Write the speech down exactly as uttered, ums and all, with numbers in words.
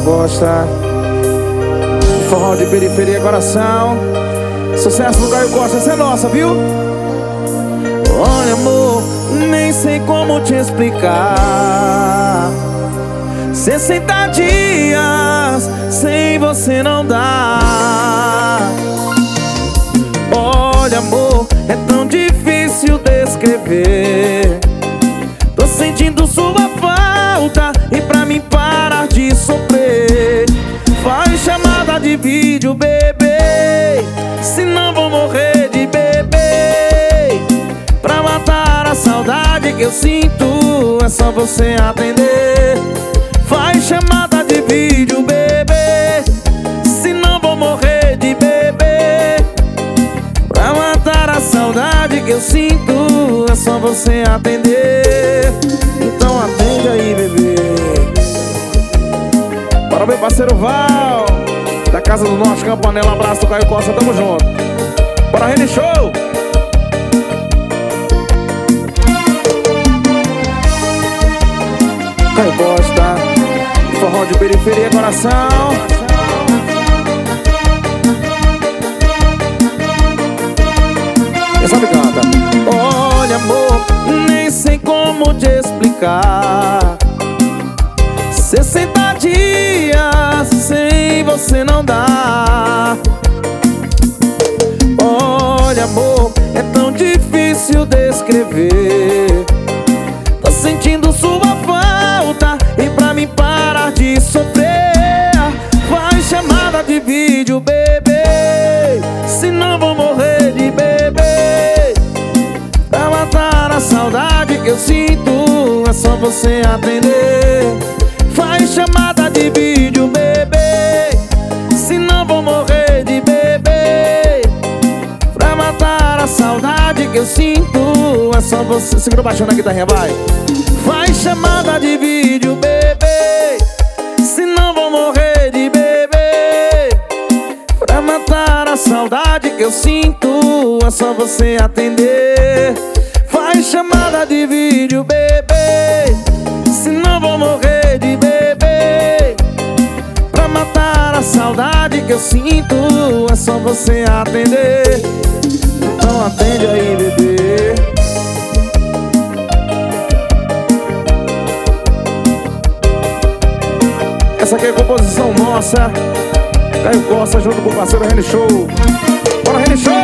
Costa, forró de periferia, coração. Sucesso do Caio Costa, essa é nossa, viu? Olha, amor, nem sei como te explicar. Sessenta dias sem você não dá. Olha, amor, é tão difícil descrever. Tô sentindo sua falta e pra mim parar de sofrer, faz chamada de vídeo, bebê, senão vou morrer de bebê. Pra matar a saudade que eu sinto, é só você atender. Faz chamada de vídeo, bebê, senão vou morrer de bebê. Pra matar a saudade que eu sinto, é só você atender. Então atende aí, bebê. Para meu parceiro Val, da Casa do Norte, Campanella. Abraço do Caio Costa, tamo junto. Bora, Rene Show! Caio Costa, forró de periferia, coração. Quem sabe canta. Olha, amor, nem sei como te explicar. Sessenta dias sem você não dá. Olha, amor, é tão difícil descrever. Tô sentindo sua falta e pra mim parar de sofrer, faz chamada de vídeo, bebê, senão vou morrer de bebê. Pra matar a saudade que eu sinto, é só você atender. Faz chamada de vídeo, bebê, senão vou morrer de bebê. Pra matar a saudade que eu sinto, é só você... Segura baixando a guitarrinha, vai. Faz chamada de vídeo, bebê, senão vou morrer de bebê. Pra matar a saudade que eu sinto, é só você atender. Faz chamada de vídeo, bebê, senão vou morrer de bebê. Pra matar a saudade que eu sinto, é só você atender. Então atende aí, bebê. Essa aqui é a composição nossa, Caio Costa junto com o parceiro Rene Show. Bora, Rene Show!